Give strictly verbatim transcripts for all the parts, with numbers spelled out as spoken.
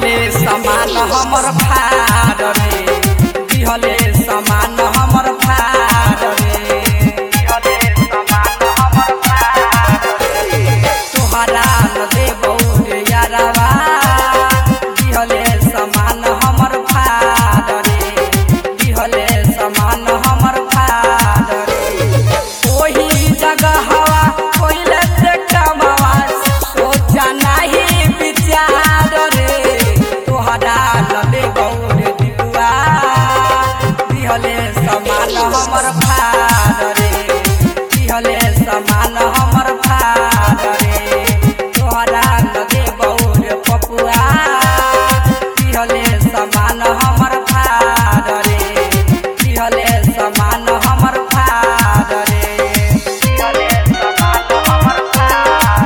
दिहले समान हमर भार रे दिहले समान हमर भार रे दिहले समान हमर भार रे तोहरा न देबौ रे यारवा दिहले समान हमर भार रे दिहले समान हमर भार रे ओही जगह हवा कोइले देखमावा सोचा नाही विचार रे तोहरा न देबौ रे दिलवा दिहले समान हमर भार रे दिहले समान हमर भार रे तोहरा न देबौ रे पपुआ दिहले समान हमर भार रे दिहले समान हमर भार रे दिहले समान हमर भार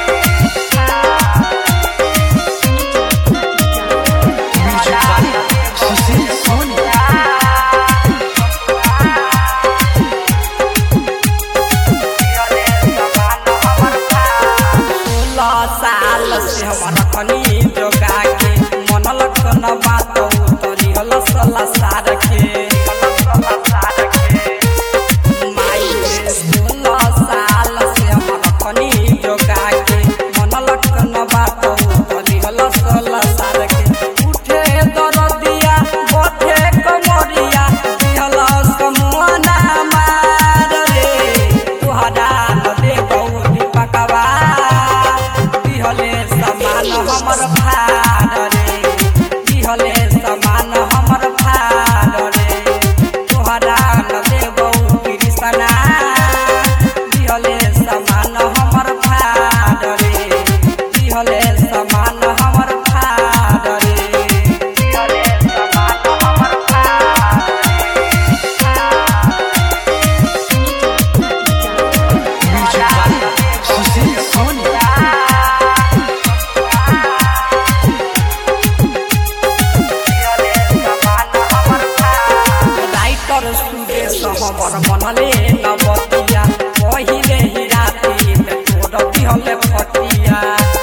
साल से हमारा खनी जोगा के मन लखन बात उतरी हल सला सार के माई सोलह साल से हमारा खनी जोगा के मन लखन बात उतरी हल सला सार के उठे दरदिया बथे कमरिया दिहल समुना मार रे तोहरा न देबौ दीपकवा दिहले समान हमर भार रे दिहले समान हमर भार रे तोहरा न देबौ कृष्णा दिहले समान हमर भार रे दिहले समान हमर भार रे दिहले समान हमर भार हमर मनले नबतिया पहिले ही राति में तोड़ दिहले फटिया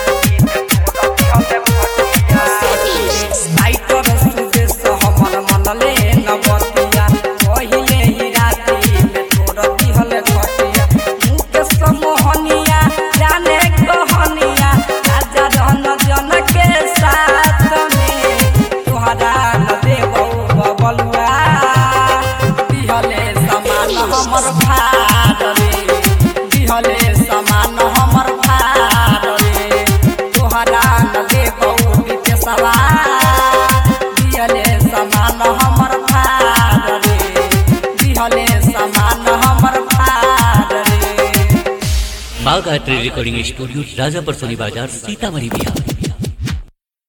लाइटर सुदेश हमर मनले नबतिया पहिले ही राति में तोड़ दिहले फटिया मुकेश मोहनिया जाने कहनिया राजा धन जन के साथ में तोहरा न देबौ बबलुआ दिहले समान हमर भार रे दिहले समान हमर भार रे तोहरा न देबौ विदेशवा दिहले समान हमर भार रे दिहले समान हमर भार रे बाघ art recording studio Rajapur Soni Bazar Sitamarhi Bihar.